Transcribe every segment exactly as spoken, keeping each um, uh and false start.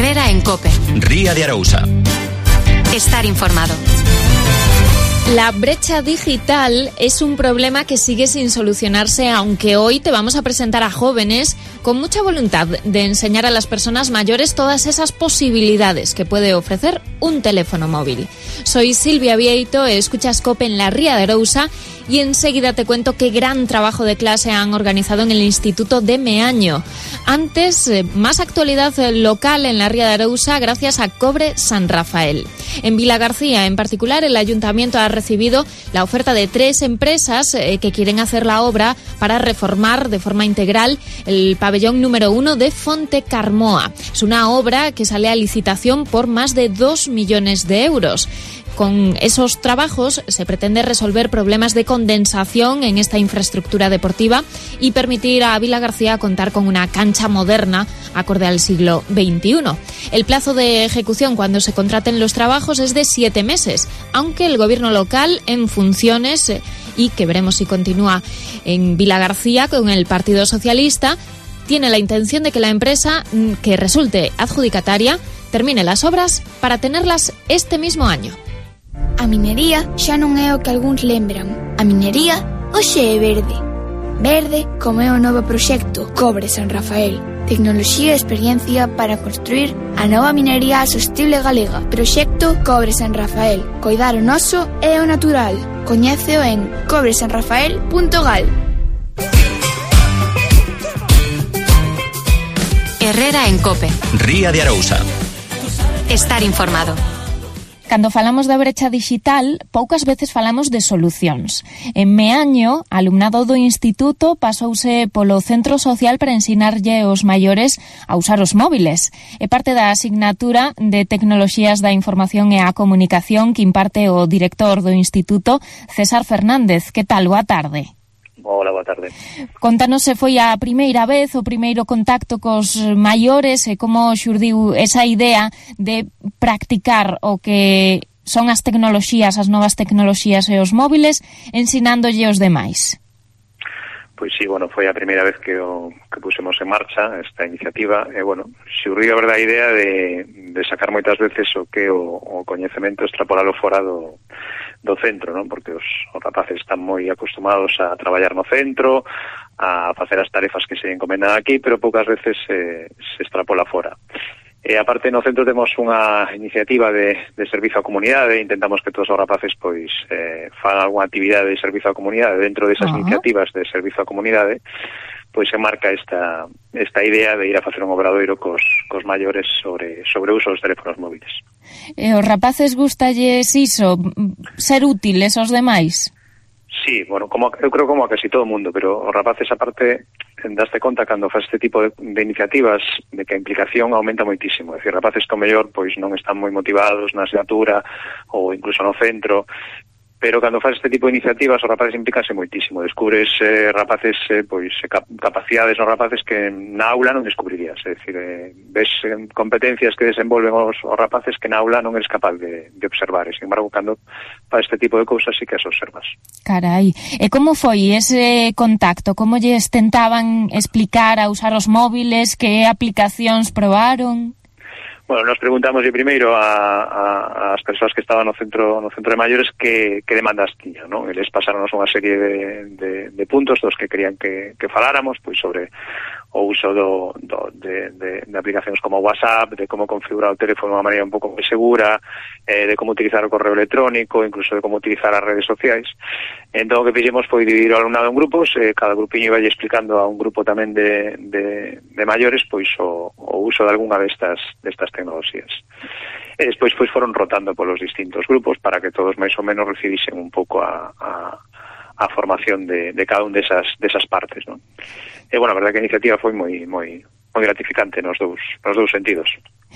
Herrera en COPE. Ría de Arousa. Estar informado. La brecha digital es un problema que sigue sin solucionarse, aunque hoy te vamos a presentar a jóvenes con mucha voluntad de enseñar a las personas mayores todas esas posibilidades que puede ofrecer un teléfono móvil. Soy Silvia Vieito, escuchas COPE en la Ría de Arousa y enseguida te cuento qué gran trabajo de clase han organizado en el Instituto de Meaño. Antes, más actualidad local en la Ría de Arousa gracias a Cobre San Rafael. En Vilagarcía, en particular, el Ayuntamiento ha recibido la oferta de tres empresas eh, que quieren hacer la obra para reformar de forma integral el pabellón número uno de Fontecarmoa. Es una obra que sale a licitación por más de dos millones de euros. Con esos trabajos se pretende resolver problemas de condensación en esta infraestructura deportiva y permitir a Vilagarcía contar con una cancha moderna acorde al siglo veintiuno. El plazo de ejecución cuando se contraten los trabajos es de siete meses, aunque el gobierno local en funciones, y que veremos si continúa en Vilagarcía con el Partido Socialista, tiene la intención de que la empresa que resulte adjudicataria termine las obras para tenerlas este mismo año. A minería xa non é o que algúns lembran. A minería hoxe é verde. Verde como é o novo proxecto Cobre San Rafael. Tecnoloxía e experiencia para construir a nova minería sostible galega. Proxecto Cobre San Rafael. Coidar o noso e o natural. Coñéceo en cobre san rafael punto gal. Herrera en COPE. Ría de Arousa. Estar informado. Cando falamos da brecha digital, poucas veces falamos de solucións. En Meaño, alumnado do instituto pasouse polo centro social para ensinarlle aos maiores a usar os móviles. É parte da asignatura de Tecnoloxías da Información e a Comunicación que imparte o director do instituto, César Fernández. Que tal? Boa tarde. Hola, boa tarde. Contanos se foi a primeira vez, o primeiro contacto cos maiores e como xurdiu esa idea de practicar o que son as tecnoloxías, as novas tecnoloxías e os móviles, ensinándolle os demais. Pois sí, bueno, foi a primeira vez que o que pusemos en marcha esta iniciativa e, bueno, xurdiu a verdade a idea de, de sacar moitas veces o que o, o coñecemento extrapolalo fora do do centro, non? Porque os, os rapaces están moi acostumados a traballar no centro, a facer as tarefas que se encomendan aquí, pero poucas veces eh, se extrapola fora. E aparte no centro temos unha iniciativa de, de servizo á comunidade, intentamos que todos os rapaces pois eh, fagan algunha actividade de servizo á comunidade dentro desas uh-huh. iniciativas de servizo á comunidade, pois se marca esta esta idea de ir a facer un obradoiro cos, cos maiores sobre sobre o uso dos teléfonos móviles. E os rapaces gustalles iso, ser útiles aos demais? Sí, bueno, como eu creo como a casi todo o mundo, pero os rapaces aparte daste conta cando faz este tipo de, de iniciativas de que a implicación aumenta moitísimo. É dicir, rapaces que o mellor pois non están moi motivados na asignatura ou incluso no centro, pero cando faz este tipo de iniciativas os rapaces implicanse moitísimo, descubres eh, rapaces eh, pois cap- capacidades nos rapaces que na aula non descubrirías, é dicir, eh, ves eh, competencias que desenvolven os, os rapaces que na aula non eres capaz de, de observar, e sin embargo cando faz este tipo de cousas sí que as observas. Carai, e como foi ese contacto? Como lles tentaban explicar a usar os móviles? Que aplicacións probaron? Bueno, nos preguntamos de primeiro a, a, as persoas que estaban no centro no centro de maiores que, que demandas tiñan, non? Eles pasaronos unha serie de, de, de puntos dos que querían que, que faláramos, pois sobre o uso do, do, de, de, de aplicacións como WhatsApp, de como configurar o teléfono de unha maneira un pouco máis segura, eh, de como utilizar o correo electrónico, incluso de como utilizar as redes sociais. Entón, o que fixemos foi dividir o alumnado en grupos, eh, cada grupiño iba explicando a un grupo tamén de, de, de maiores pois o, o uso de algunha destas, destas tecnoloxías. E despois pois foron rotando polos distintos grupos para que todos máis ou menos recibisen un pouco a, a, a formación de, de cada un desas, desas partes, non? E, bueno, a verdade que a iniciativa foi moi moi moi gratificante nos dous, nos dous sentidos.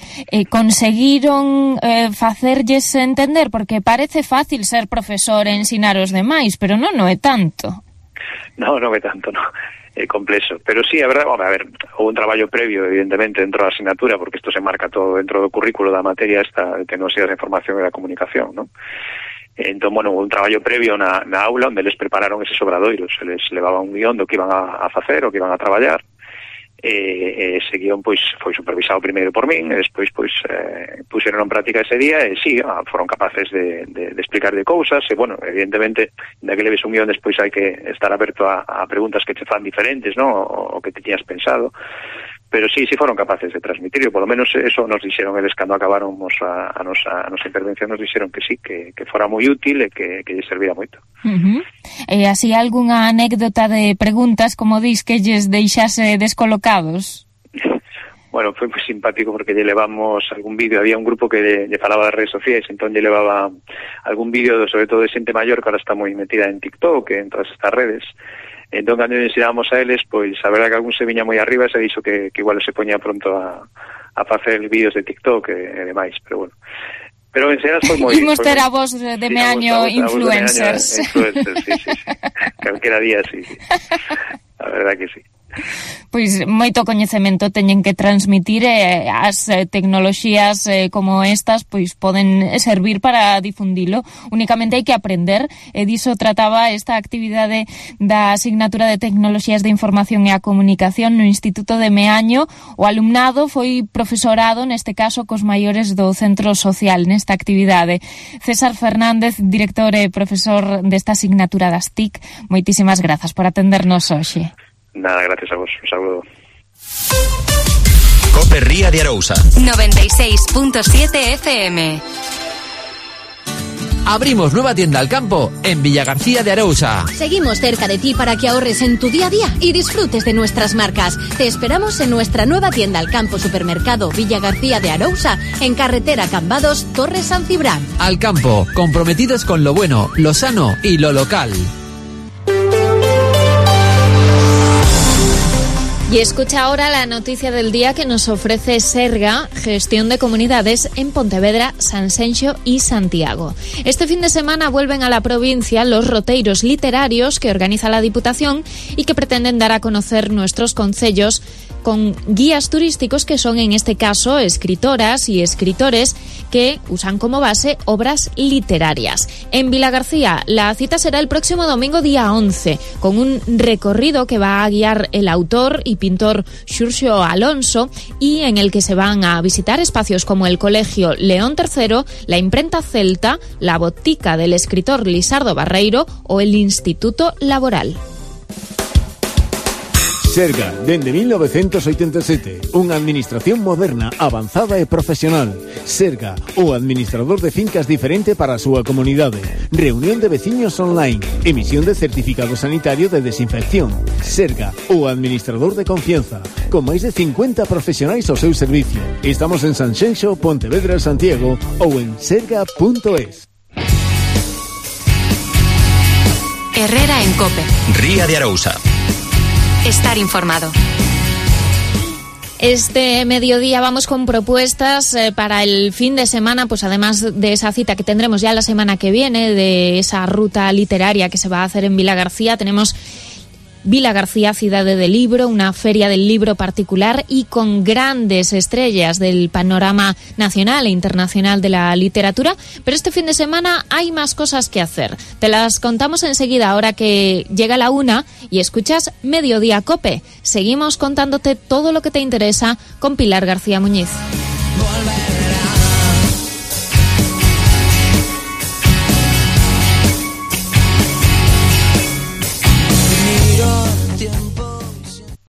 E conseguiron eh, facerlles entender, porque parece fácil ser profesor e ensinar os demais, pero non, non é tanto. Non, non é tanto, non. É complexo, pero sí, a verdade, a ver, houve un traballo previo, evidentemente, dentro da asignatura, porque isto se marca todo dentro do currículo da materia esta de tecnoloxías da información e da comunicación, non? Entón, bueno, un traballo previo na, na aula onde eles prepararon eses obradoiros, eles levaban un guión do que iban a, a facer, o que iban a traballar, e ese guión pois foi supervisado primeiro por min e despois pois eh, puxeron en práctica ese día e sí, foron capaces de, de, de explicar de cousas e bueno, evidentemente da que leves un guión despois hai que estar aberto a, a preguntas que te fan diferentes, ¿no? O, o que te tiñas pensado, pero sí, sí foron capaces de transmitir, e polo menos eso nos dixeron eles cando acabáramos a, a, nosa, a nosa intervención, nos dixeron que sí, que, que fora moi útil e que, que lle servía moito. Uh-huh. E así algunha anécdota de preguntas, como dis, que lles deixase descolocados? Bueno, foi moi simpático porque lle levamos algún vídeo, había un grupo que lle, lle falaba das redes sociais, entón lle levaba algún vídeo, sobre todo de xente maior que ahora está moi metida en TikTok, en todas estas redes. Entón, cando lle ensinábamos a eles, pois, a verdad que algún se viña moi arriba e se dixo que, que igual se poñía pronto a, a facer vídeos de TikTok e, e demais, pero bueno. Pero en seras foi moi... Imos ter a voz de, de sí, meaño influencers. Influencers, sí, sí, sí. Calquera día, sí, sí. A verdad que sí. Pois moito coñecemento teñen que transmitir e as eh, tecnoloxías eh, como estas pois poden servir para difundilo. Únicamente hai que aprender, e diso trataba esta actividade da asignatura de Tecnoloxías de Información e a Comunicación no Instituto de Meaño. O alumnado foi profesorado, neste caso, cos maiores do Centro Social nesta actividade. César Fernández, director e profesor desta asignatura das T I C, moitísimas grazas por atendernos hoxe. Nada, gracias a vos. Un saludo. COPE Ría de Arousa. noventa y seis punto siete F M. Abrimos nueva tienda al campo en Villagarcía de Arousa. Seguimos cerca de ti para que ahorres en tu día a día y disfrutes de nuestras marcas. Te esperamos en nuestra nueva tienda al campo supermercado Villagarcía de Arousa, en carretera Cambados, Torre San Cibrán. Al campo, comprometidos con lo bueno, lo sano y lo local. Y escucha ahora la noticia del día que nos ofrece Serga, Gestión de Comunidades en Pontevedra, Sanxenxo y Santiago. Este fin de semana vuelven a la provincia los roteiros literarios que organiza la Diputación y que pretenden dar a conocer nuestros concellos con guías turísticos que son, en este caso, escritoras y escritores que usan como base obras literarias. En Vilagarcía, la cita será el próximo domingo día once, con un recorrido que va a guiar el autor y pintor Xurxo Alonso, y en el que se van a visitar espacios como el Colegio León tercero, la Imprenta Celta, la Botica del escritor Lisardo Barreiro o el Instituto Laboral. Serga, dende mil novecientos oitenta e sete, unha administración moderna, avanzada e profesional. Serga, o administrador de fincas diferente para a súa comunidade. Reunión de veciños online, emisión de certificado sanitario de desinfección. Serga, o administrador de confianza, con máis de cincuenta profesionais ao seu servicio. Estamos en Sanxenxo, Pontevedra e Santiago ou en serga punto es. Herrera en COPE. Ría de Arousa. Estar informado. Este mediodía vamos con propuestas eh, para el fin de semana, pues además de esa cita que tendremos ya la semana que viene, de esa ruta literaria que se va a hacer en Vilagarcía. Tenemos Vilagarcía, Cidade del Libro, una feria del libro particular y con grandes estrellas del panorama nacional e internacional de la literatura. Pero este fin de semana hay más cosas que hacer. Te las contamos enseguida, ahora que llega la una y escuchas Mediodía COPE. Seguimos contándote todo lo que te interesa con Pilar García Muñiz. Volver.